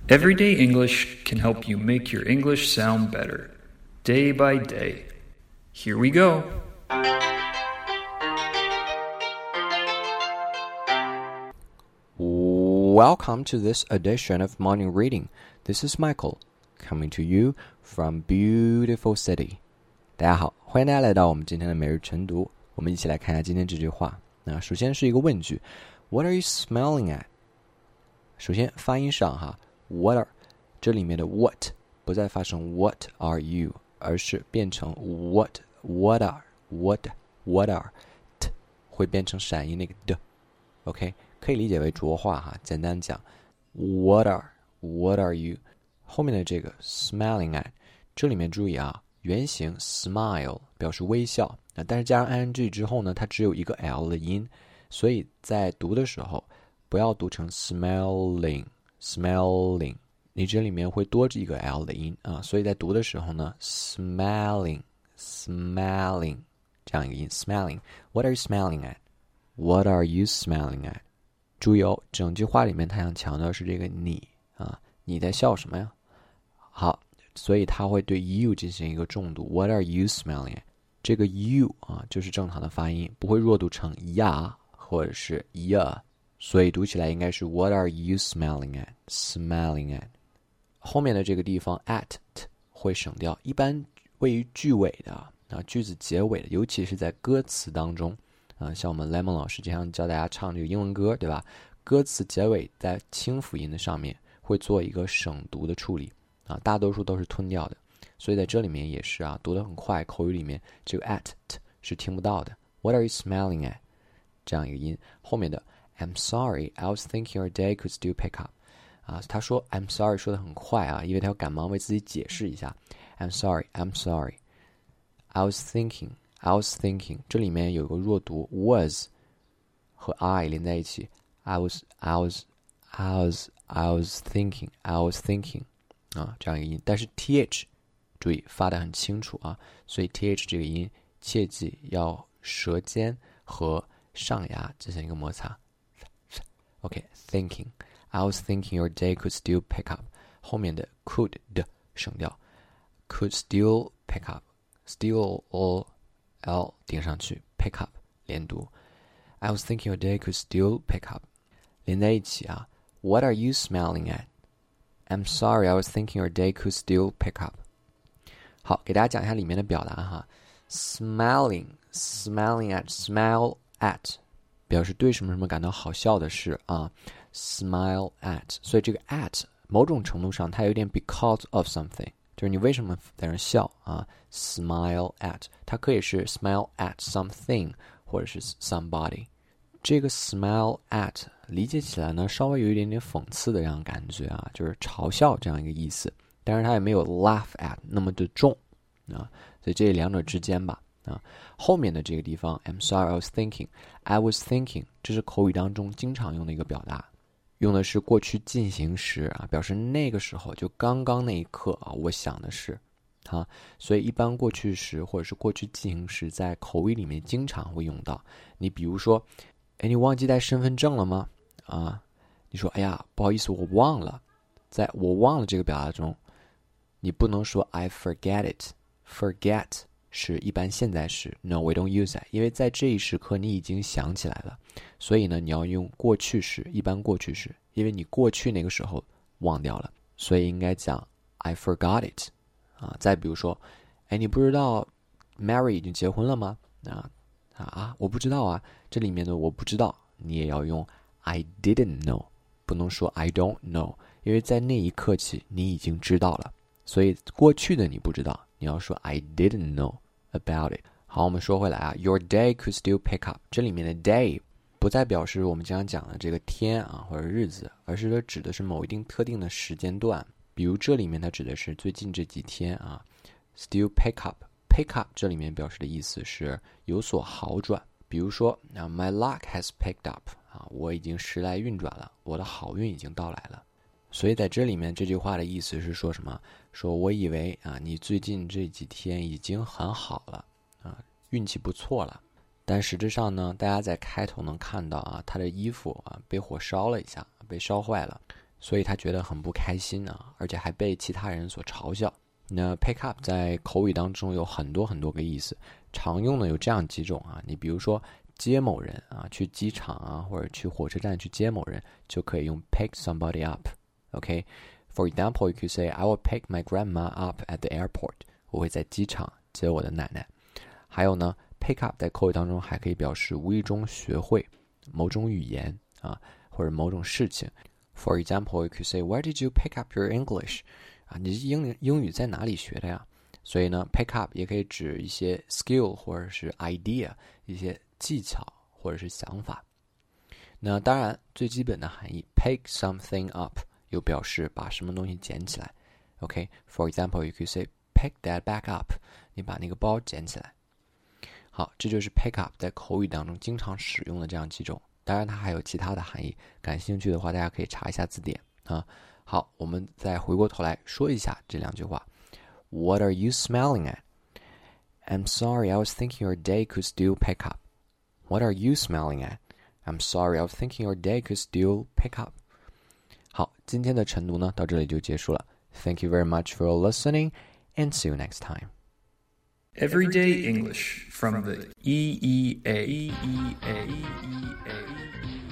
Everyday English can help you make your English sound better, day by day. Here we go. Welcome to this edition of Morning Reading. This is Michael, coming to you from beautiful city. 大家好，欢迎大家来到我们今天的每日晨读。我们一起来看一下今天这句话。那首先是一个问句 ，What are you smelling at？ 首先发音上哈 ，What are 这里面的 What 不再发成 What are you， 而是变成 What are t 会变成闪音那个的。OK， 可以理解为浊化哈。简单讲 ，What are you？ 后面的这个 smelling at， 这里面注意啊。原型 smile 表示微笑，但是加上 ing 之后呢，它只有一个 l 的音，所以在读的时候不要读成 smelling， 你这里面会多一个 l 的音啊，所以在读的时候呢 smelling 这样一个音 smelling。 What are you smelling at？ What are you smelling at？ 注意哦，整句话里面他想强调是这个你啊，你在笑什么呀？好，所以他会对 you 进行一个重读 What are you smelling at？ 这个 you 啊就是正常的发音，不会弱读成呀或者是 ya， 所以读起来应该是 What are you smelling at？ 后面的这个地方 at 会省掉，一般位于句尾的句子结尾的，尤其是在歌词当中像我们 Lemon 老师经常教大家唱这个英文歌，对吧？歌词结尾在清辅音的上面会做一个省读的处理大多数都是吞掉的，所以在这里面也是读得很快，口语里面这个 at 是听不到的。 What are you smelling at？ 这样一个音，后面的 I'm sorry, I was thinking your day could still pick up。他说 I'm sorry 说得很快因为他要赶忙为自己解释一下。I'm sorry, I was thinking 这里面有个弱读 was 和 I 连在一起， I was thinking 这样一个音，但是 th 注意发得很清楚所以 th 这个音切记要舌尖和上牙进行一个摩擦。OK， thinking I was thinking your day could still pick up， 后面的 could 的省掉， could still pick up， still all l 顶上去 pick up 连读。 I was thinking your day could still pick up 连在一起What are you smelling at？ I'm sorry, I was thinking your day could still pick up。 好，给大家讲一下里面的表达smelling at smile at 表示对什么什么感到好笑的事smile at， 所以这个 at 某种程度上它有点 because of something， 就是你为什么在那笑smile at， 它可以是 smile at something 或者是 somebody。 这个 smile at 理解起来呢稍微有一点点讽刺的这样感觉就是嘲笑这样一个意思，但是它也没有 laugh at 那么的重所以这两者之间吧后面的这个地方 I'm sorry, I was thinking 这是口语当中经常用的一个表达，用的是过去进行时表示那个时候就刚刚那一刻我想的是所以一般过去时或者是过去进行时在口语里面经常会用到。你比如说你忘记带身份证了吗你说哎呀不好意思我忘了，在我忘了这个表达中你不能说 I forget it， forget 是一般现在时 No, we don't use that， 因为在这一时刻你已经想起来了，所以呢你要用过去时，一般过去时，因为你过去那个时候忘掉了，所以应该讲 I forgot it再比如说你不知道 Mary 已经结婚了吗我不知道这里面的我不知道你也要用 I didn't know， 不能说 I don't know， 因为在那一刻起你已经知道了，所以过去的你不知道，你要说 I didn't know about it。 好，我们说回来Your day could still pick up， 这里面的 day 不再表示我们经常讲的这个天或者日子，而是它指的是某一定特定的时间段，比如这里面它指的是最近这几天still pick up 这里面表示的意思是有所好转，比如说My luck has picked up我已经时来运转了，我的好运已经到来了。所以在这里面这句话的意思是说什么？说我以为你最近这几天已经很好了运气不错了，但实质上呢，大家在开头能看到他的衣服被火烧了一下，被烧坏了， 所以他觉得很不开心啊，而且还被其他人所嘲笑。那 pick up 在口语当中有很多很多个意思，常用的有这样几种啊，你比如说接某人啊，去机场啊或者去火车站去接某人，就可以用 pick somebody up。OK， For example, you could say I will pick my grandma up at the airport. 我会在机场接我的奶奶。还有呢 pick up 在口语当中还可以表示无意中学会某种语言啊，或者某种事情。For example, you could say Where did you pick up your English? 啊，你英语在哪里学的呀？所以呢 pick up 也可以指一些 skill 或者是 idea， 一些技巧或者是想法。那当然最基本的含义 pick something up 又表示把什么东西捡起来。OK, for example, you could say pick that bag up. 你把那个包捡起来。好，这就是 pick up 在口语当中经常使用的这样几种。当然它还有其他的含义，感兴趣的话大家可以查一下字典啊。好，我们再回过头来说一下这两句话。What are you smiling at? I'm sorry, I was thinking your day could still pick up. What are you smiling at? I'm sorry, I was thinking your day could still pick up. 好，今天的晨读呢，到这里就结束了。Thank you very much for listening, and see you next time. Everyday English from the EEA.